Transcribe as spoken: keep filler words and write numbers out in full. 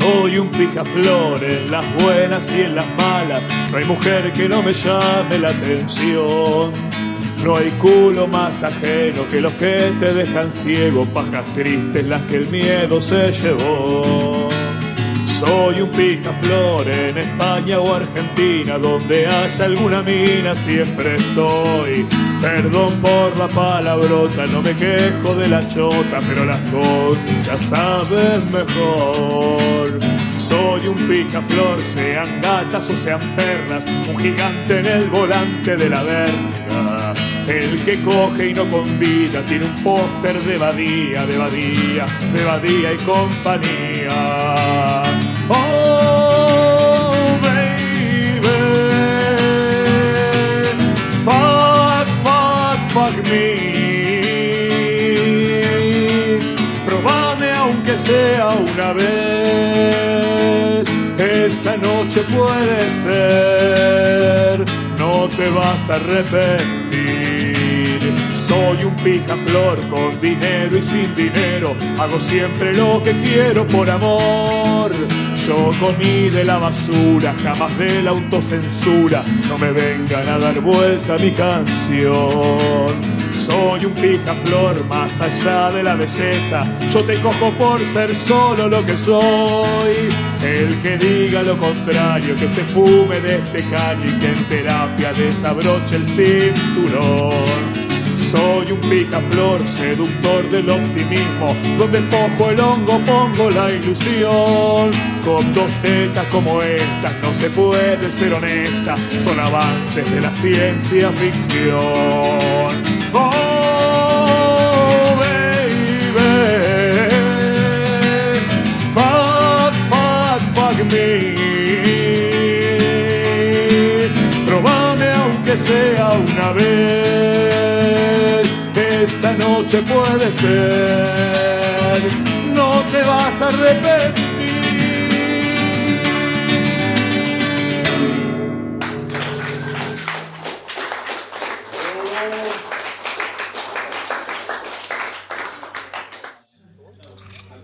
Soy un picaflor en las buenas y en las malas. No hay mujer que no me llame la atención. No hay culo más ajeno que los que te dejan ciego. Pajas tristes las que el miedo se llevó. Soy un picaflor en España o Argentina, donde haya alguna mina siempre estoy. Perdón por la palabrota, no me quejo de la chota, pero las conchas saben mejor. Soy un picaflor, sean gatas o sean perras, un gigante en el volante de la verga. El que coge y no convida tiene un póster de Badía, de Badía, de Badía y compañía. Oh, baby, fuck, fuck, fuck me. Probame aunque sea una vez. Esta noche puede ser, no te vas a arrepentir. Soy un picaflor con dinero y sin dinero. Hago siempre lo que quiero por amor. Yo comí de la basura, jamás de la autocensura. No me vengan a dar vuelta mi canción. Soy un picaflor más allá de la belleza. Yo te cojo por ser solo lo que soy. El que diga lo contrario, que se fume de este caño y que en terapia desabroche el cinturón. Soy un picaflor, seductor del optimismo, donde pojo el hongo pongo la ilusión. Con dos tetas como estas no se puede ser honesta, son avances de la ciencia ficción. Oh, baby, fuck, fuck, fuck me. Probame aunque sea una vez. Esta noche puede ser, no te vas a arrepentir.